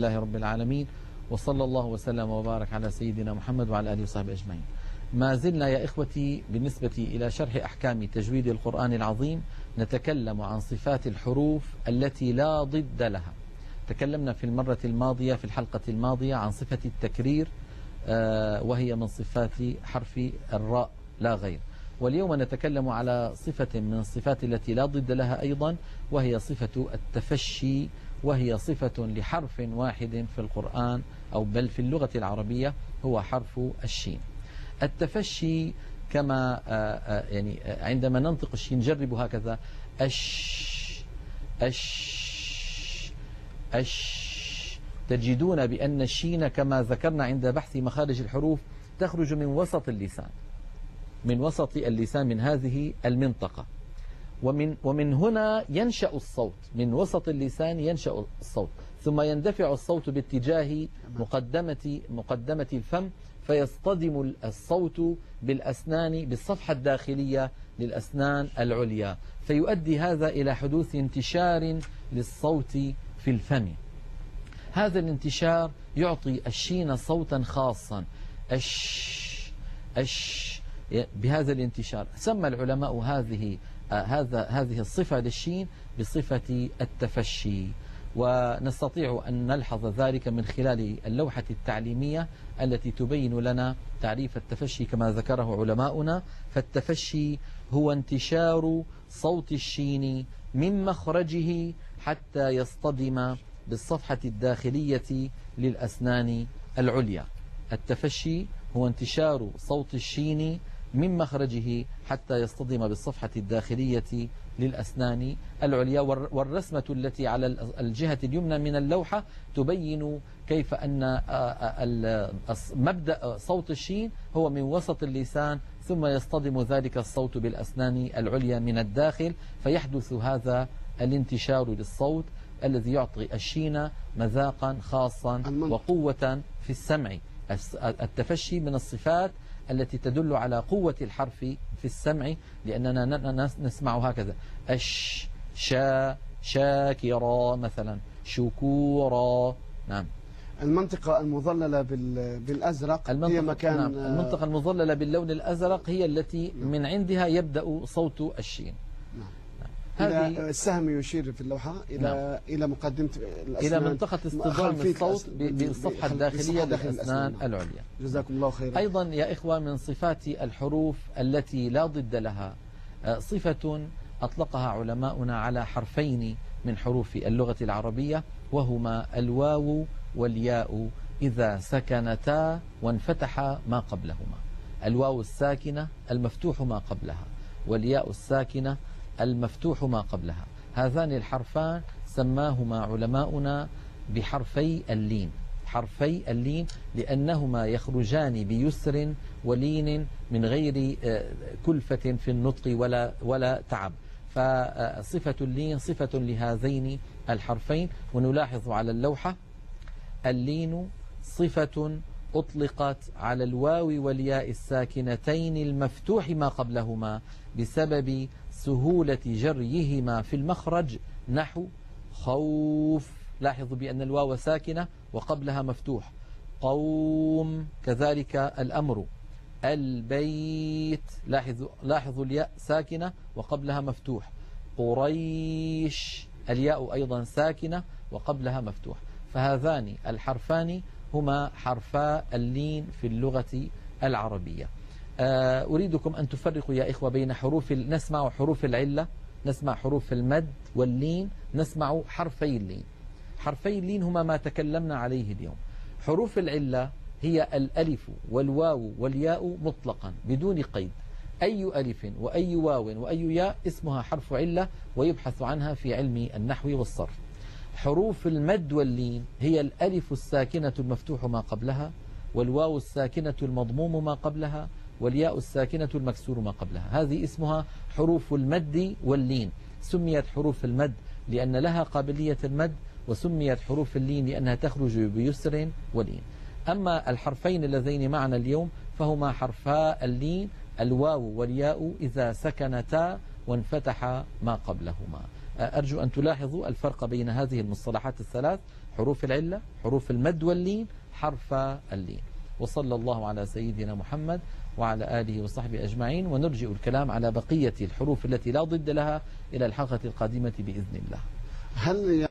لله رب العالمين، وصلى الله وسلم وبارك على سيدنا محمد وعلى آله وصحبه أجمعين. ما زلنا يا إخوتي بالنسبة إلى شرح أحكام تجويد القرآن العظيم نتكلم عن صفات الحروف التي لا ضد لها. تكلمنا في المرة الماضية في الحلقة الماضية عن صفة التكرير، وهي من صفات حرف الراء لا غير. واليوم نتكلم على صفة من الصفات التي لا ضد لها أيضا، وهي صفة التفشي، وهي صفة لحرف واحد في القرآن أو بل في اللغة العربية، هو حرف الشين. التفشي كما يعني عندما ننطق الشين نجرب هكذا أش أش أش، تجدون بأن الشين كما ذكرنا عند بحث مخارج الحروف تخرج من وسط اللسان، من وسط اللسان، من هذه المنطقة، ومن هنا ينشأ الصوت، من وسط اللسان ينشأ الصوت، ثم يندفع الصوت باتجاه مقدمة الفم، فيصطدم الصوت بالأسنان، بالصفحة الداخلية للأسنان العليا، فيؤدي هذا إلى حدوث انتشار للصوت في الفم. هذا الانتشار يعطي الشين صوتا خاصا، أش أش، بهذا الانتشار سمى العلماء هذه الصفة للشين بصفة التفشي. ونستطيع أن نلحظ ذلك من خلال اللوحة التعليمية التي تبين لنا تعريف التفشي كما ذكره علماؤنا. فالتفشي هو انتشار صوت الشين من مخرجه حتى يصطدم بالصفحة الداخلية للأسنان العليا. التفشي هو انتشار صوت الشين من مخرجه حتى يصطدم بالصفحة الداخلية للأسنان العليا. والرسمة التي على الجهة اليمنى من اللوحة تبين كيف أن مبدأ صوت الشين هو من وسط اللسان، ثم يصطدم ذلك الصوت بالأسنان العليا من الداخل، فيحدث هذا الانتشار للصوت الذي يعطي الشين مذاقا خاصا وقوة في السمع. التفشي من الصفات التي تدل على قوة الحرف في السمع، لأننا نسمع هكذا أش شا شاكرا مثلا، شكورا. نعم. المنطقة المظللة بالأزرق هي مكان، نعم. المنطقة المظللة باللون الأزرق هي التي من عندها يبدأ صوت الشين. نعم. هذه السهم يشير في اللوحة إلى مقدمة الأسنان، إلى منطقة اصطدام الصوت بالصفحة الداخلية للأسنان العليا. جزاكم الله خيرا. أيضا يا إخوة من صفات الحروف التي لا ضد لها صفة أطلقها علماؤنا على حرفين من حروف اللغة العربية، وهما الواو والياء إذا سكنتا وانفتح ما قبلهما. الواو الساكنة المفتوح ما قبلها، والياء الساكنة المفتوح ما قبلها. هذان الحرفان سماهما علماؤنا بحرفي اللين، حرفي اللين، لأنهما يخرجان بيسر ولين من غير كلفة في النطق ولا تعب. فصفة اللين صفة لهذين الحرفين. ونلاحظ على اللوحة اللين صفة أطلقت على الواو والياء الساكنتين المفتوح ما قبلهما بسبب سهولة جريهما في المخرج، نحو خوف. لاحظوا بأن الواو ساكنة وقبلها مفتوح. قوم كذلك الأمر. البيت لاحظوا الياء ساكنة وقبلها مفتوح. قريش الياء أيضا ساكنة وقبلها مفتوح. فهذان الحرفان هما حرفا اللين في اللغة العربية. أريدكم أن تفرقوا يا إخوة بين نسمع حروف العلة، نسمع حروف المد واللين، نسمع حرفي اللين. حرفي اللين هما ما تكلمنا عليه اليوم. حروف العلة هي الألف والواو والياء مطلقا بدون قيد. أي ألف وأي واو وأي ياء اسمها حرف علة، ويبحث عنها في علم النحو والصرف. حروف المد واللين هي الألف الساكنة المفتوح ما قبلها، والواو الساكنة المضموم ما قبلها، والياء الساكنة المكسور ما قبلها. هذه اسمها حروف المد واللين. سميت حروف المد لأن لها قابلية المد، وسميت حروف اللين لأنها تخرج بيسر ولين. أما الحرفين اللذين معنا اليوم فهما حرفا اللين، الواو والياء إذا سكنتا وانفتح ما قبلهما. أرجو أن تلاحظوا الفرق بين هذه المصطلحات الثلاث: حروف العلة، حروف المد واللين، حرف اللين. وصلى الله على سيدنا محمد وعلى آله وصحبه أجمعين، ونرجئ الكلام على بقية الحروف التي لا ضد لها إلى الحلقة القادمة بإذن الله. هل